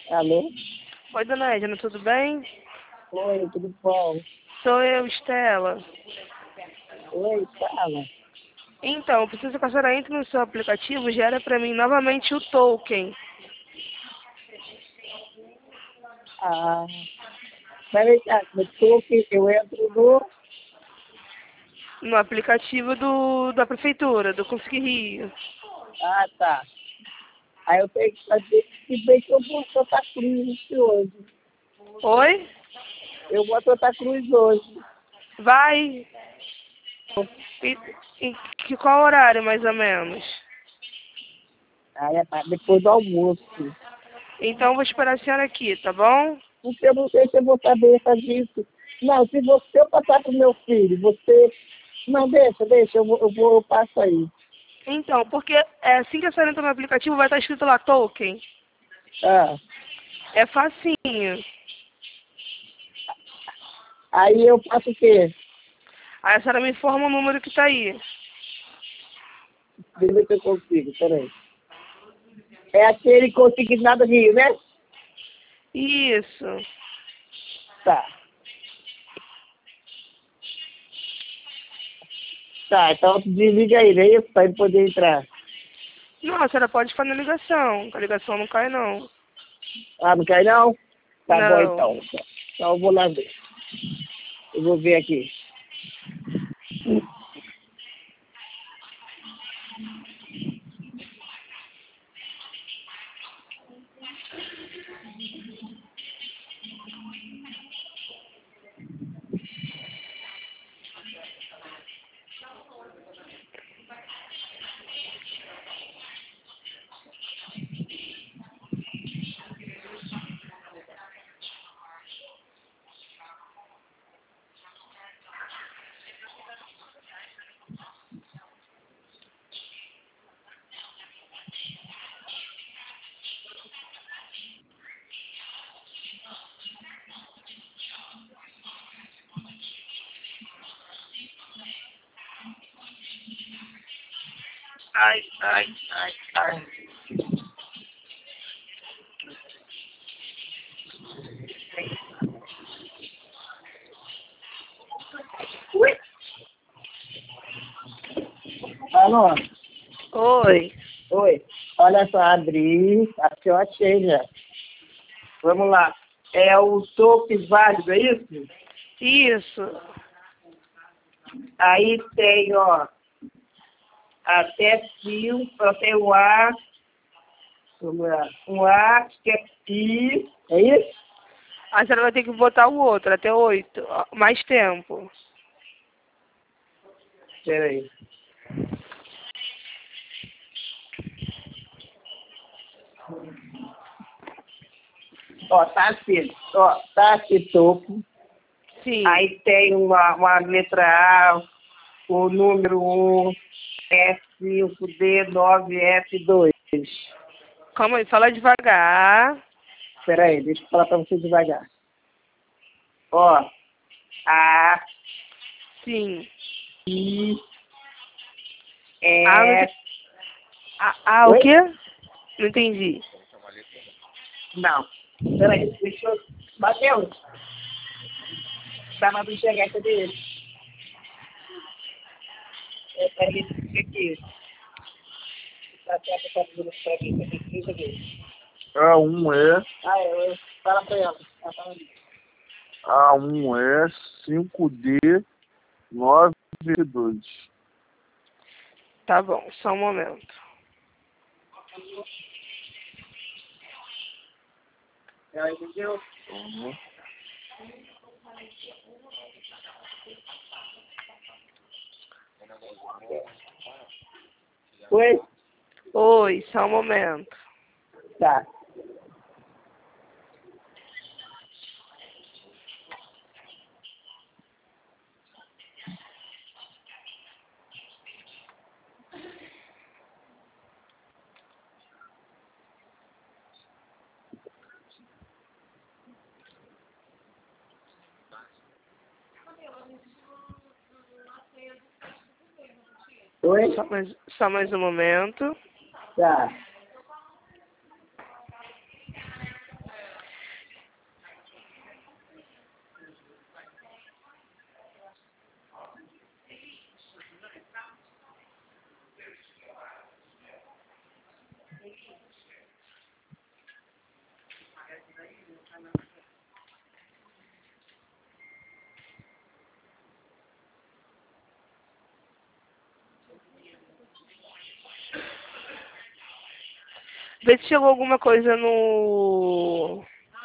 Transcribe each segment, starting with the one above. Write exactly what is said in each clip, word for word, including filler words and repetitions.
Alô? Oi, dona Edna, tudo bem? Oi, tudo bom? Sou eu, Estela. Oi, fala. Então, eu preciso que a senhora entre no seu aplicativo e gere para mim novamente o token. Ah, peraí, tá, eu tô aqui, eu entro no... No aplicativo do, da prefeitura, do Consegui Rio. Ah, tá. Aí eu tenho que fazer, se bem que eu vou Santa Cruz hoje. Oi? Eu vou a Santa Cruz hoje. Vai? E, e que, qual horário, mais ou menos? Aí é pra depois do almoço. Então, eu vou esperar a senhora aqui, tá bom? Porque eu não sei se eu vou saber fazer isso. Não, se você eu passar pro meu filho, você... Não, deixa, deixa, eu vou, eu vou, eu passo aí. Então, porque é assim que a senhora entra no aplicativo, vai estar escrito lá token. Ah, É facinho. aí eu faço o quê? Aí a senhora me informa o número que tá aí. Deixa eu ver se eu consigo, peraí. É aquele consignado Rio, né? Isso. Tá. Tá, então desliga aí, né? Pra ele poder entrar. Não, a senhora pode fazer ligação. A ligação não cai, não. Ah, não quer não? Tá bom Não. então. Então eu vou lá ver. Eu vou ver aqui. Ai, ai, ai, ai. Oi? Alô? Oi. Oi. Olha só, abri. Acho que eu achei já. Vamos lá. É o toque válido, é isso? Isso. Aí tem, ó, até cinco, tem o A, vamos lá, um A, que é Pi, é isso? A senhora vai ter que botar o outro, até oito. Ó, mais tempo. Espera aí. Ó, tá assim, ó, tá aqui topo. Sim. Aí tem uma, uma letra A, o número um, F cinco, D nove, F dois. Calma aí, fala devagar. Espera aí, deixa eu falar pra você devagar. Ó, A, Sim. I, Ah, não F... entendi. Ah, ah, o Oi? quê? Não entendi. Não. Espera aí, deixa eu... Mateus, dá pra enxergar essa dele. É, peraí, aqui. Tá certo, tá tudo pra mim, tá aqui, deixa eu ver. A um E, Ah, é, eu... Fala pra ela. Ela fala ali. A um E, cinco D, nove dois. Tá bom, só um momento. Ela entendeu? Uhum. Oi? Oi, só um momento. Tá. Oi? Só mais, só mais um momento. Tá. Vê se chegou alguma coisa no...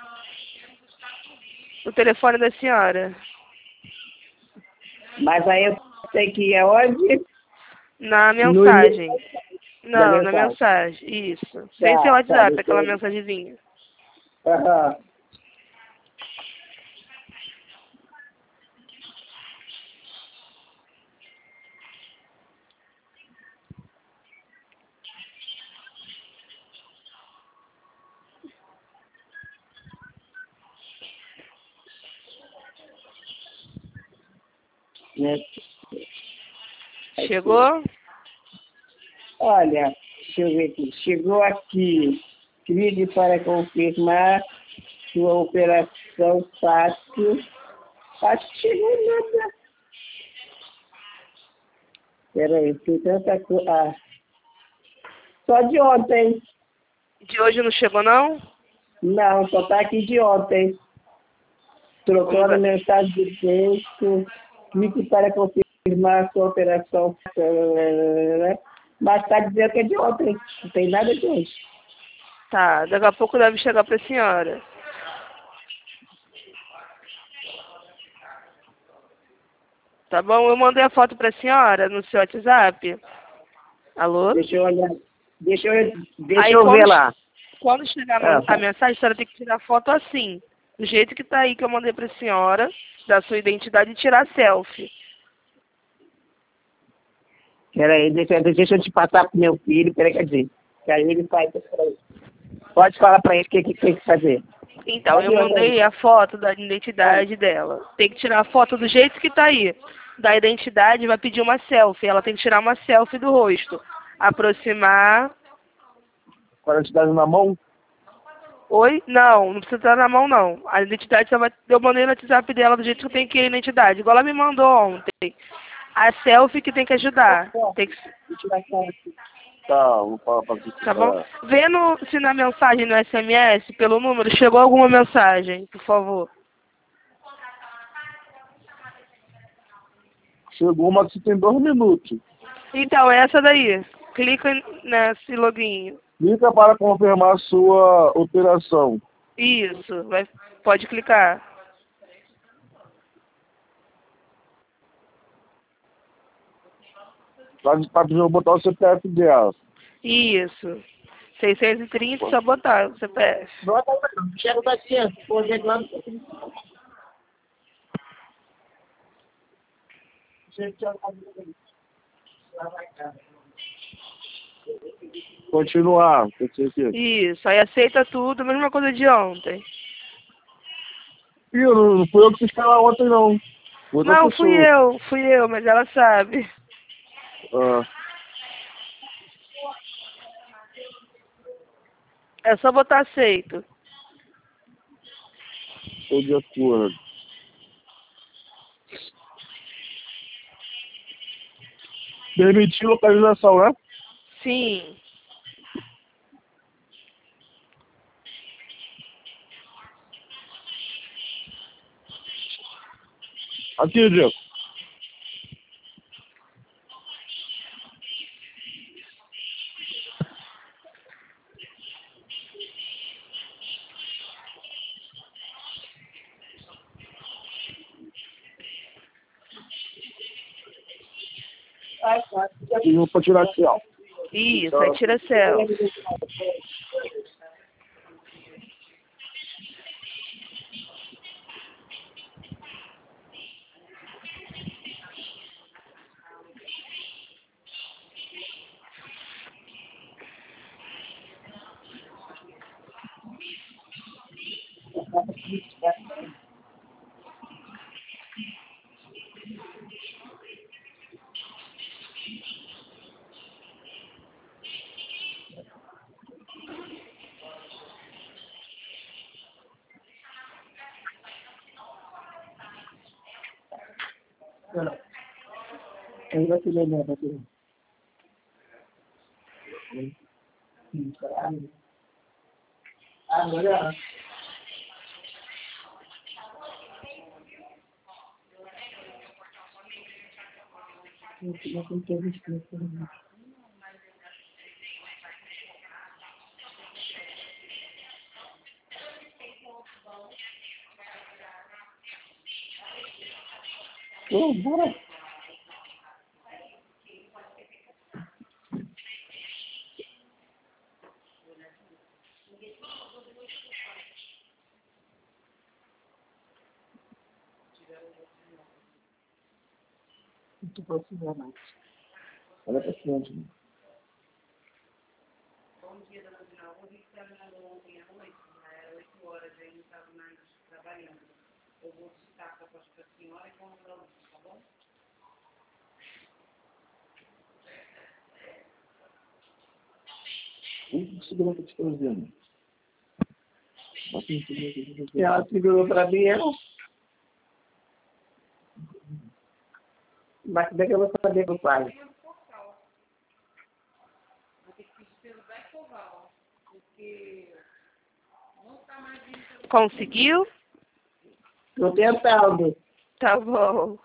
no telefone da senhora. Mas aí eu sei que é onde? Na No e-mail mensagem. da Não, na mensagem. mensagem. Isso. Sem ser Tá, tá, WhatsApp, deixa aquela eu... mensagenzinha. Aham. Né? Chegou? Olha, deixa eu ver aqui. Chegou aqui. Clique para confirmar sua operação fácil. Acho que chegou nada. Peraí, tem tanta coisa. Ah, só de ontem. De hoje não chegou, não? Não, só tá aqui de ontem. Trocando Vamos ver. mensagem de texto. Clique para confirmar sua operação. Mas tá dizendo que é de ontem. Não tem nada de hoje. Tá, daqui a pouco deve chegar pra senhora. Tá bom? Eu mandei a foto pra senhora no seu WhatsApp. Alô? Deixa eu olhar. Deixa eu, deixa Aí, eu quando, ver lá. quando chegar Ah, a tá. mensagem, a senhora tem que tirar foto assim. Do jeito que tá aí que eu mandei pra senhora, da sua identidade, e tirar selfie. Peraí, deixa, deixa eu te passar pro meu filho. Peraí, quer dizer. Que aí ele faz. Peraí. Pode falar pra ele o que, que tem que fazer. Então, Pode eu ir aí. mandei a foto da identidade dela. Tem que tirar a foto do jeito que tá aí. Da identidade, vai pedir uma selfie. Ela tem que tirar uma selfie do rosto. Aproximar. Com a identidade na mão? Oi? Não, não precisa estar na mão, não. A identidade só vai... Eu mandei no WhatsApp dela do jeito que tem que ir a identidade. Igual ela me mandou ontem. A selfie que tem que ajudar. Tem que... Tá, vou falar pra você. Tá bom? Vê no, se na mensagem, no S M S, pelo número, chegou alguma mensagem, por favor. Chegou uma que tem dois minutos. Então, é essa daí. Clica nesse login. Clica para confirmar sua operação. Isso. Vai, pode clicar. Para botar o C P F dela. Isso. seiscentos e trinta, só botar o C P F. Bota aí, chega o paciente. Pô, gente, lá no... Continuar. Tem que ser aqui. Isso. Aí aceita tudo, mesma coisa de ontem. Ih, não, não fui eu que fiz canal ontem, não. Foi outra Não, pessoa. fui eu. Fui eu, mas ela sabe. Ah, É só botar aceito. estou de acordo. Permitir localização, né? Sim. Aqui, Diego. E vou para tirar aqui, ó. Isso, aí tira selfie. Eu vou te ler, vou te ler. Agora... Oh, bora. Não tô conseguindo mais. Olha pra frente. Bom dia, dona Dinal. Eu vi que você me mandou ontem à noite, era oito horas, aí não estava mais trabalhando. Eu vou citar para a senhora e vamos para o tá bom? Um segurança de fazendo. Se ela segurou pra mim, eu... Mas como é que eu vou saber do pai? Conseguiu? Tô tentando. Tá bom.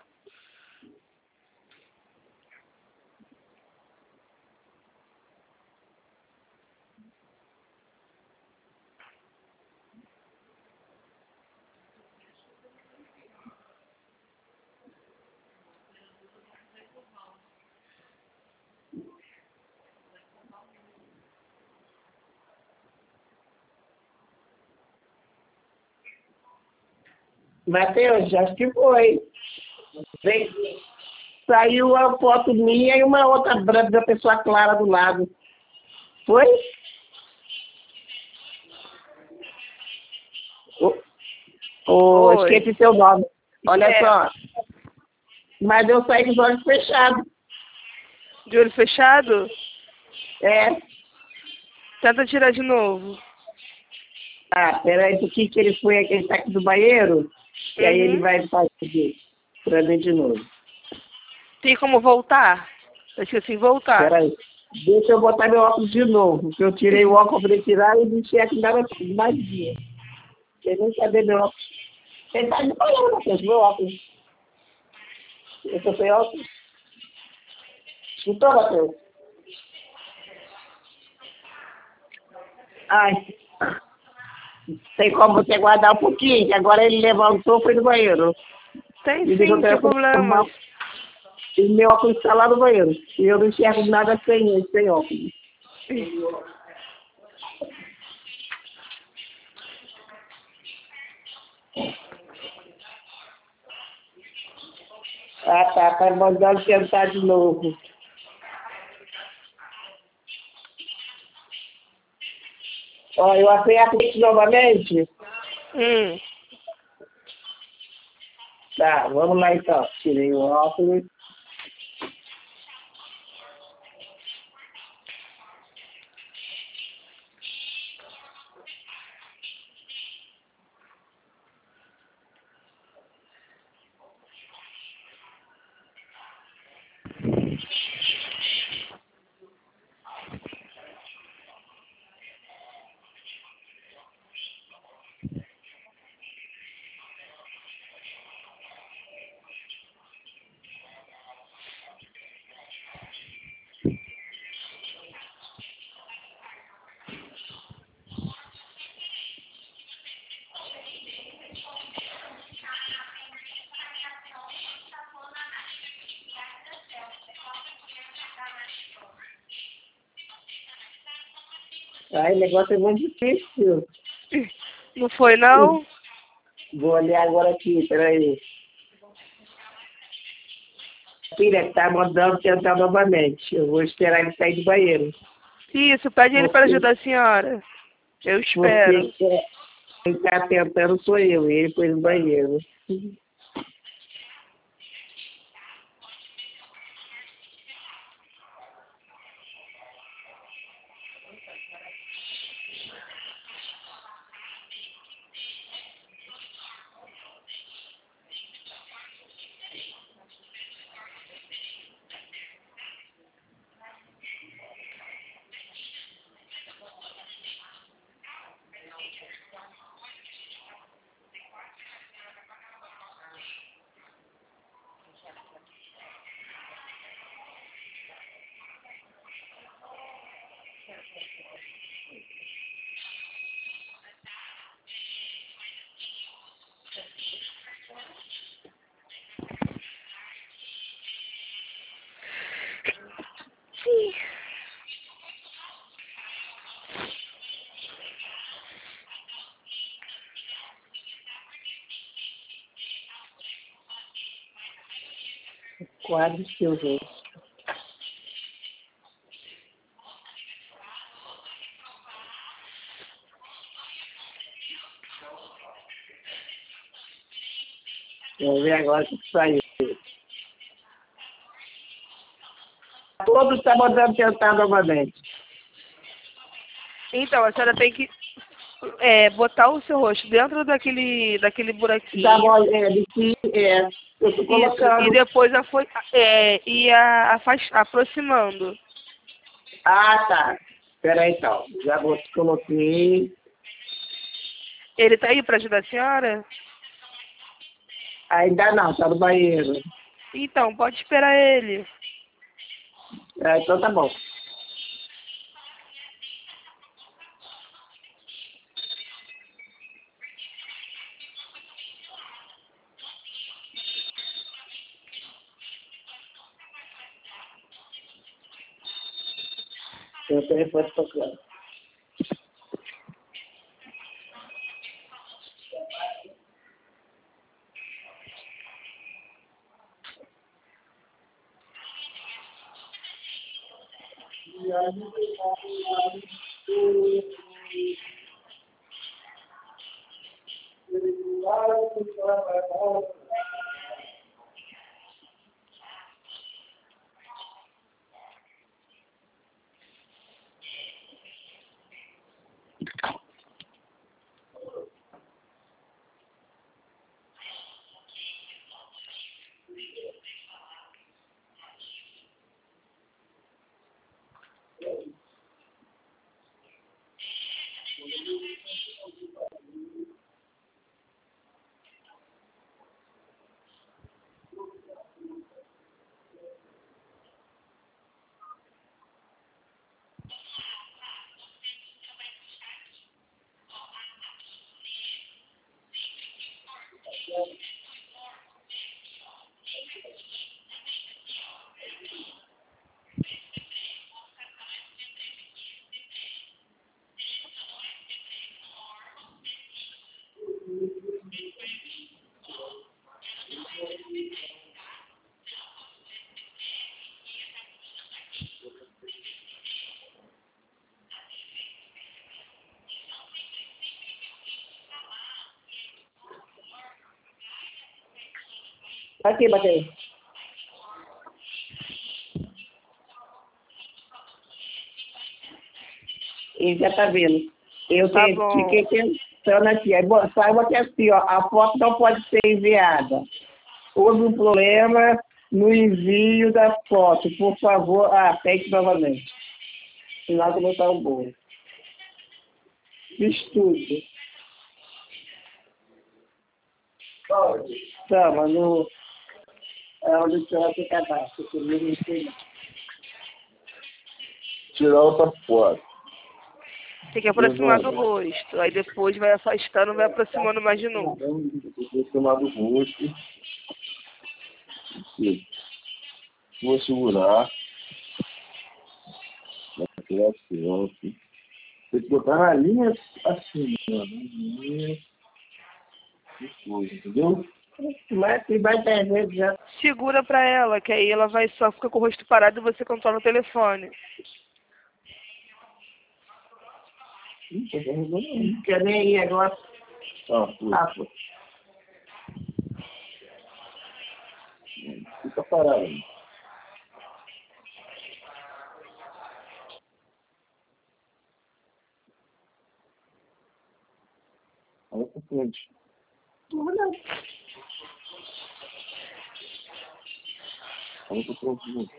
Matheus, acho que foi. Vem. Saiu uma foto minha e uma outra branca da pessoa clara do lado. Foi? Oh, oh, esqueci seu nome. Olha é. só. Mas eu saí com os olhos fechados. De olho fechado? É. Tenta tirar de novo. Ah, peraí, por que que ele foi aquele tá aqui do banheiro? E aí ele Uhum. vai fazer pra mim de novo. Tem como voltar? Eu esqueci de voltar. Peraí. Deixa eu botar meu óculos de novo, porque eu tirei o óculos pra tirar e não tinha que dar mais dia. Você nem cadê meu óculos? Você tá de banheiro, Matheus, meu óculos. Eu tô sem óculos. Escutou, Matheus? Ai. Tem como você guardar um pouquinho, que agora ele levantou e foi no banheiro. Tem E sim, sem problema. E meu óculos está lá no banheiro. E eu não enxergo nada sem ele, sem óculos. Ah, tá. Tá mandando tentar de novo. Ó, eu aperto aqui novamente. Hum. Tá, vamos lá então. Tirei o óculos. Ai, o negócio é muito difícil. Não foi, não? Vou olhar agora aqui, peraí. Filha, tá mandando tentar novamente. Eu vou esperar ele sair do banheiro. Isso, pede ele para Porque- ajudar a senhora. Eu espero. Porque é, quem tá tentando sou eu, e ele foi no banheiro. quadros que eu vejo. Vamos ver agora o que saiu. Todos estavam dando tentar novamente. Então, a senhora tem que é, botar o seu rosto dentro daquele, daquele buraquinho. Dá uma olhada aqui, é, eu estou Isso, colocando. e depois a, é, ir a, afast, aproximando. Ah, tá. Espera aí, então. Já vou, coloquei. Ele tá aí para ajudar a senhora? Ainda não, tá no banheiro. Então, pode esperar ele. É, então tá bom. Seu telefone tocando. Aqui, Matheus. Ele já tá vendo. Eu Tá te- bom. fiquei pensando aqui. Aí, bom, saiba que assim, ó, a foto não pode ser enviada. Houve um problema no envio da foto. Por favor, ah, tente novamente. Sinal que não tá um bom. Estudo. Tá, mas no... É onde o senhor tem cadastro. Comigo não sei não. Tirar outra foto. Tem que aproximar do rosto. Aí depois vai afastando, vai aproximando mais de novo. Vou tomar do rosto. Aqui. Vou segurar. Vai tirar a selfie. Tem que botar na linha assim, ó. Na linha. Depois, entendeu? Mas se vai entender já. Segura pra ela, que aí ela vai só ficar com o rosto parado e você controla o telefone. Ih, tô carregando aí. Não quer nem ir agora. Ah, foi. Ah, pô. Fica parado aí. Olha pra frente. Olha. Olha pra frente.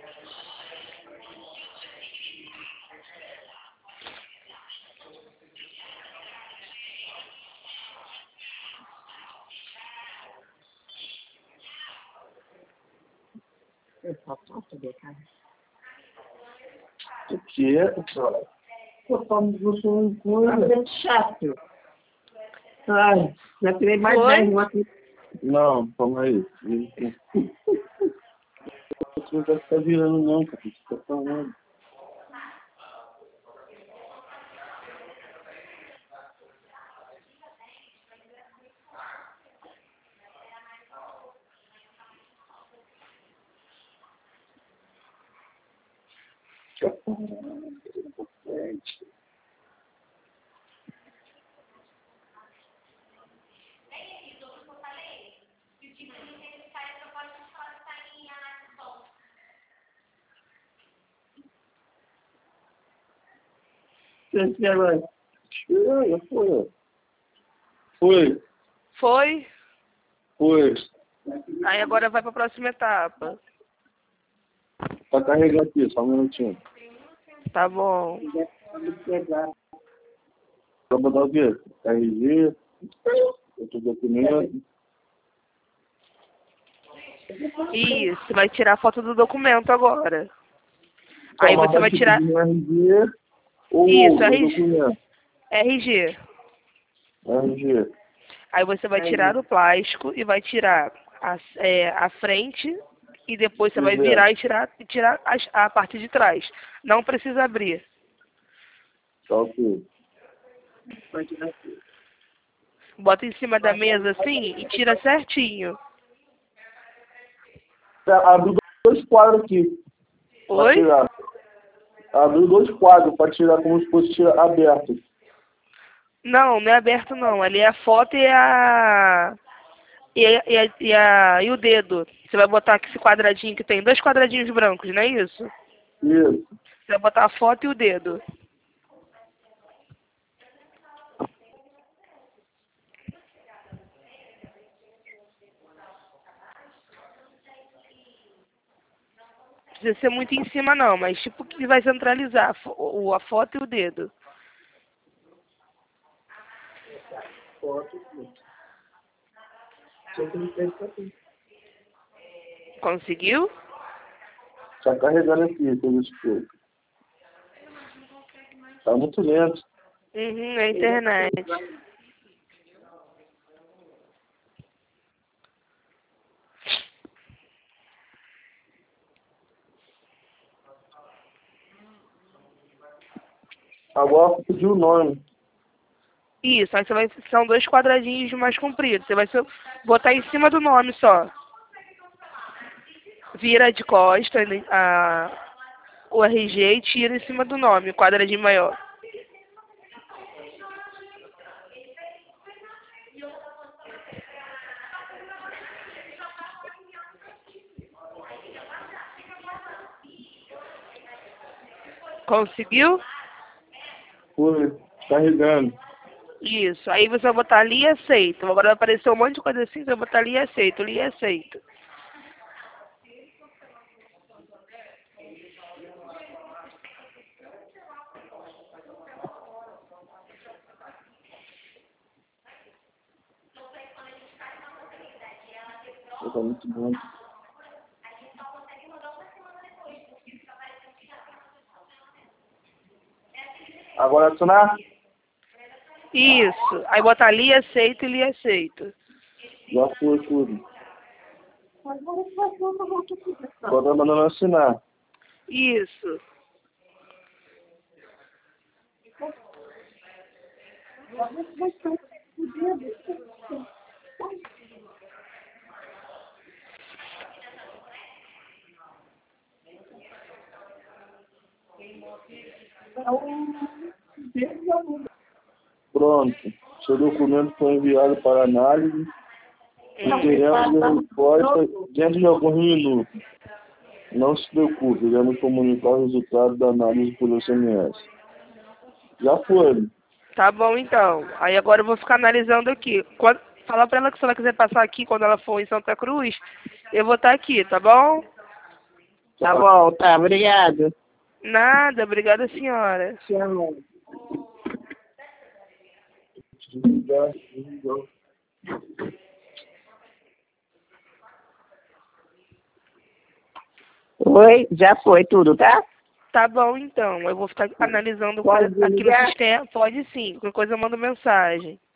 Eu só posso ver, cara. O que é, pessoal? Eu tomo você um coisa. É chato. Ai, já tirei mais Foi? dez no aqui. Não, calma aí. Você não vai ficar virando não, cara. Você tá falando. Foi, foi. Foi. Foi? Foi. Aí agora vai pra próxima etapa. Tá carregando aqui, só um minutinho. Tá bom. Pra botar o quê? R G, outro documento. Isso, vai tirar a foto do documento agora. Aí Só você vai tirar. R G ou Isso, outro R G. documento. R G. R G. Aí você vai tirar o plástico e vai tirar a, é, a frente e depois você vai virar e tirar, e tirar a, a parte de trás. Não precisa abrir. Tá ok. Bota em cima da mesa assim e tira certinho. Abre dois quadros aqui. Oi? Tirar. Abre dois quadros para tirar como se fosse tirar aberto. Não, não é aberto não. Ali é a foto e a... E, a, e, a, e, a, e o dedo. Você vai botar aqui esse quadradinho que tem dois quadradinhos brancos, não é isso? Isso. Você vai botar a foto e o dedo. Não precisa ser muito em cima não, mas tipo que vai centralizar a, fo a foto e o dedo. Conseguiu? Tá carregando aqui, pelo escuro. Tá muito lento. Uhum, é a internet. Agora pediu o nome. Isso, aí você vai, são dois quadradinhos mais compridos. Você vai botar em cima do nome só. Vira de costa a, o R G e tira em cima do nome, o quadradinho maior. Conseguiu? Foi. Carregando. Isso. Aí você vai botar ali e aceito. Agora vai aparecer um monte de coisa assim, você vai botar ali e aceito, ali e aceito. Tá muito bom. Agora adicionar? Isso. Aí botar ali e aceito, ali e aceito. Já foi tudo. Agora tá mandando assinar. Isso. Pronto. Seu documento foi enviado para análise. E teremos a resposta dentro de alguns minutos. Não se preocupe, iremos comunicar o resultado da análise por S M S. Já foi. Tá bom, então. Aí agora eu vou ficar analisando aqui. Quando, fala pra ela que se ela quiser passar aqui quando ela for em Santa Cruz, eu vou estar aqui, tá bom? Tá bom, tá, obrigado. Nada, obrigada, senhora. Tchau. Oi, já foi tudo, tá? Tá bom, então. Eu vou ficar analisando Pode aqui no desligar? sistema. Pode sim. Qualquer coisa eu mando mensagem.